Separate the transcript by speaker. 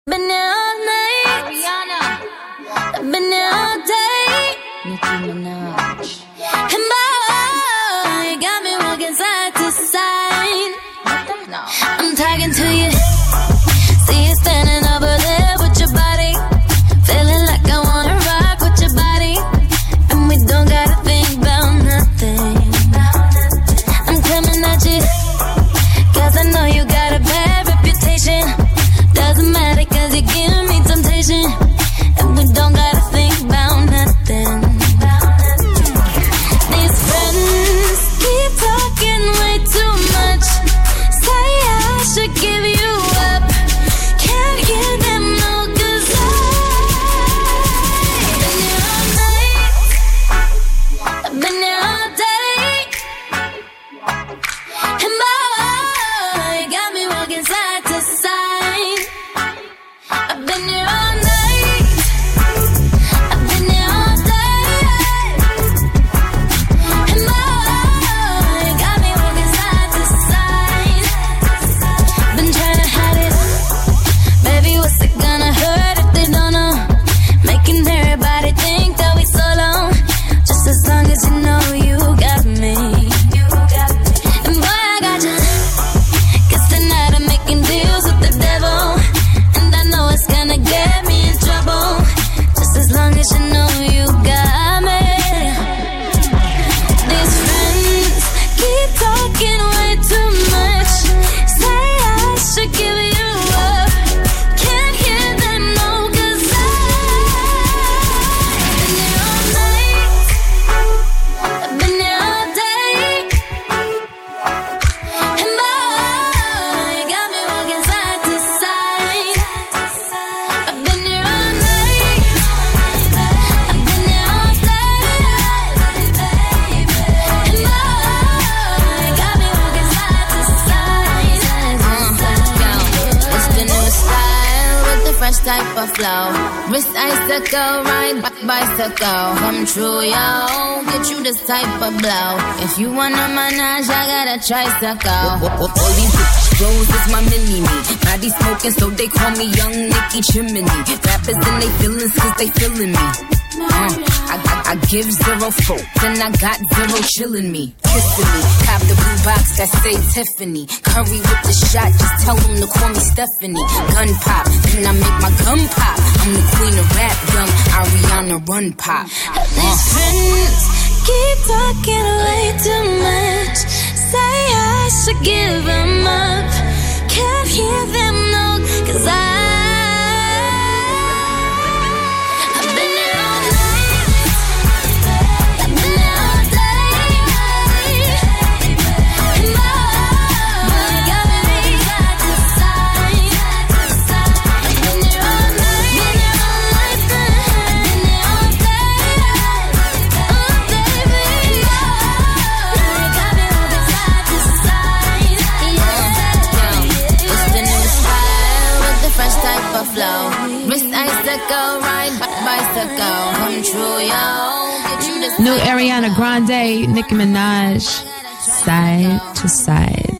Speaker 1: Been here all night.
Speaker 2: Ariana.
Speaker 1: I've been here all day.
Speaker 2: Nicki Minaj.
Speaker 1: And boy, you got me walking side to side.
Speaker 2: No.
Speaker 1: I'm talking to you. See you standing over there with your body. Feeling like I wanna rock with your body. And we don't gotta think about nothing. I'm coming at you, 'cause I know you got a bad reputation. Doesn't matter 'cause you give me temptation. And we don't gotta think about nothing. These friends keep talking way too much. Say I should give you up. Can't hear them no, 'cause I've been here all night. I've been here all day. And boy, you got me walking side to side. I've been here all night. I've been here all day. And boy, you got me walking side to side. Been trying to hide it. Baby, what's it gonna hurt if they don't know? Making everybody think that we so long. Just as long as you know you got me. And boy, I got you. Guess tonight I'm making deals with the devil. And I know it's gonna get me in trouble. Just as long as you know you got me. These friends keep talking way too much. Say I should give you up. Can't hear them no, 'cause I've been here all night. I've been here all day. And boy, you got me walking side to side. I've been here all night. I've been here all day. And boy, you got me walking side to side.
Speaker 2: It's the new style with the fresh type of flow. Wrist icicle, ride bicycle. Come true, yo. Get you this type of blow. If you wanna manage, I got a tricycle.
Speaker 3: All these bros is my mini-me. Body smoking, so they call me Young Nicki Chimney. Rappers in they feelings, 'cause they feeling me. I give zero folk, then I got zero chillin' me. Kissing me, cop the blue box that say Tiffany. Curry with the shot, just tell them to call me Stephanie. Gun pop, then I make my gun pop. I'm the queen of rap, young Ariana Run Pop.
Speaker 1: These friends keep talking way too much. Say I should give them up. Can't hear them no, 'cause I've been here all night. I've been here all day. And boy, you got me side to side. I've been here all night. Been here all night. Been here all day. Oh baby, you got me moving side to side.
Speaker 2: It's the new style with the fresh type of flow. Wrist icicle, ride bicycle. Come true, yo. Get you this
Speaker 4: New Ariana Grande, Nicki Minaj, Side to Side.